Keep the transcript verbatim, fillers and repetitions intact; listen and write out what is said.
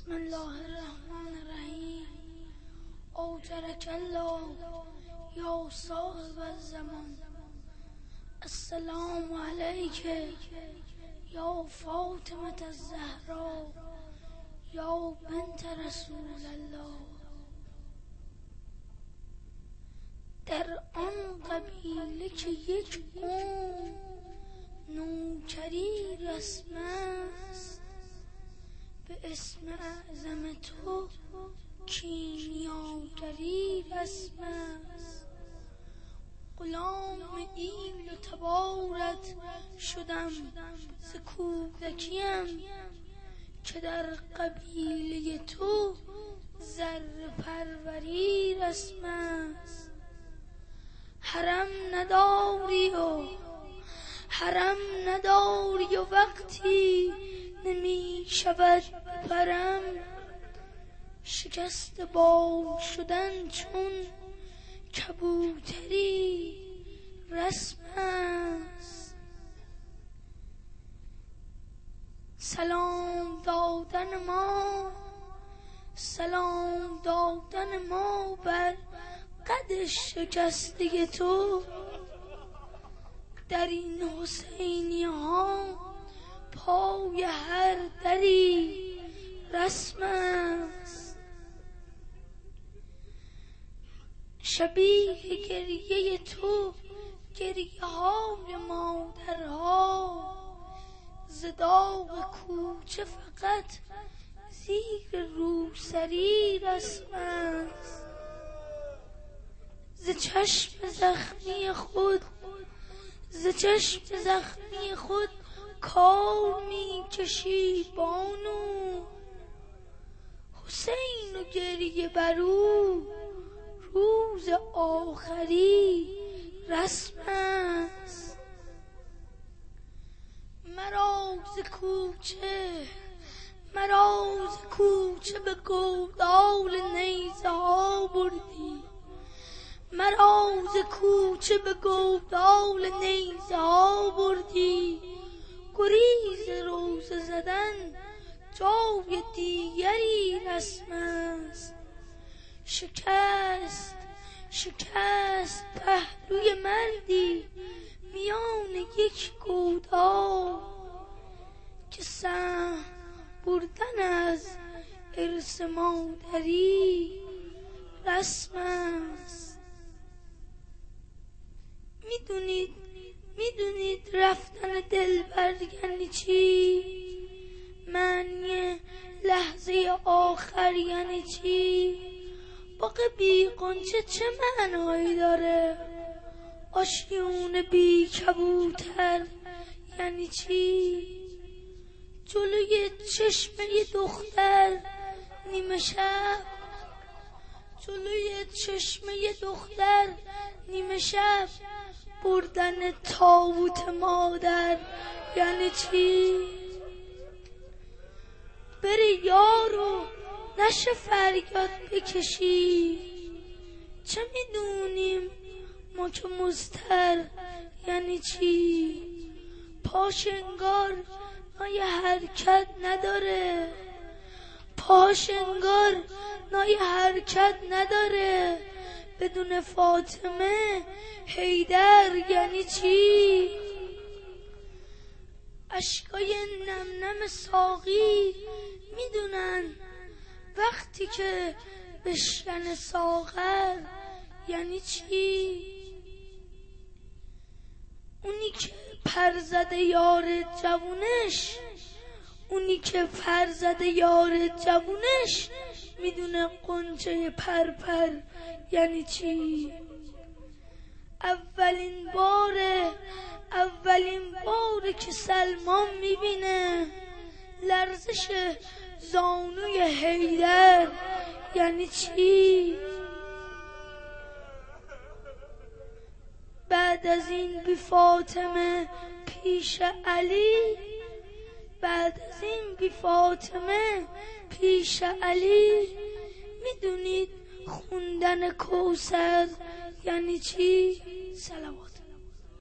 بسم الله الرحمن الرحیم. اوجرک الله یا صاحب الزمان. السلام علیک یا فاطمه الزهرا یا بنت رسول الله. در آن قبیله که یک قوم نوکری رسم است، به اسم اعظم تو کیمیاگری رسم است. غلام ایل و تبارت شدم ز کودکیم، که در قبیله تو ذره پروری رسم است. حرم نداری و حرم نداری و وقتی نمی شود پرم، شکست بال شدن چون کبوتری رسم است. سلام دادن ما سلام دادن ما بر قد شکسته تو، در این حسینی ها پای هر دری رسم است. شبیه گریه تو گریه های مادرها، ز داغ کوچه فقط زیر روسری رسم است. ز چشم زخمی خود ز چشم زخمی خود کار می کشی بانو، حسین و گریه برو روز آخری رسم است. مرا ز کوچه مرا ز کوچه به گودال نیزه ها بردی، مرا ز کوچه به گودال نیزه ها بردی. گریز روزه زدن جای دیگری رسم است. شکست شکست پهلوی مردی میان یک گودال، که سهم بردن از ارث مادری رسم است. میدونید میدونید رفتن دلبر یعنی چی؟ معنی لحظه آخر یعنی چی؟ باغ بی غنچه چه معنایی داره؟ آشیون بی کبوتر یعنی چی؟ جلوی چشم یه دختر نیمه شب جلوی چشم یه دختر نیمه شب بردن تابوت مادر یعنی چی؟ بری یارو نشه فریاد بکشی، چه میدونیم ما که مضطر یعنی چی؟ پاش انگار نای حرکت نداره پاش انگار نای حرکت نداره بدون فاطمه حیدر یعنی چی؟ اشکای نم نم ساقی میدونن وقتی که بشکن ساغر یعنی چی؟ اونی که پر زده یار جوونش اونی که پر زده یار جوونش میدونه قنچه پر پر یعنی چی؟ اولین باره اولین باره که سلمان میبینه لرزش زانوی حیدر یعنی چی؟ بعد از این بی فاطمه پیش علی بعد از این بی فاطمه پیش علی میدونید خوندن کوثر یعنی چی؟ صلوات.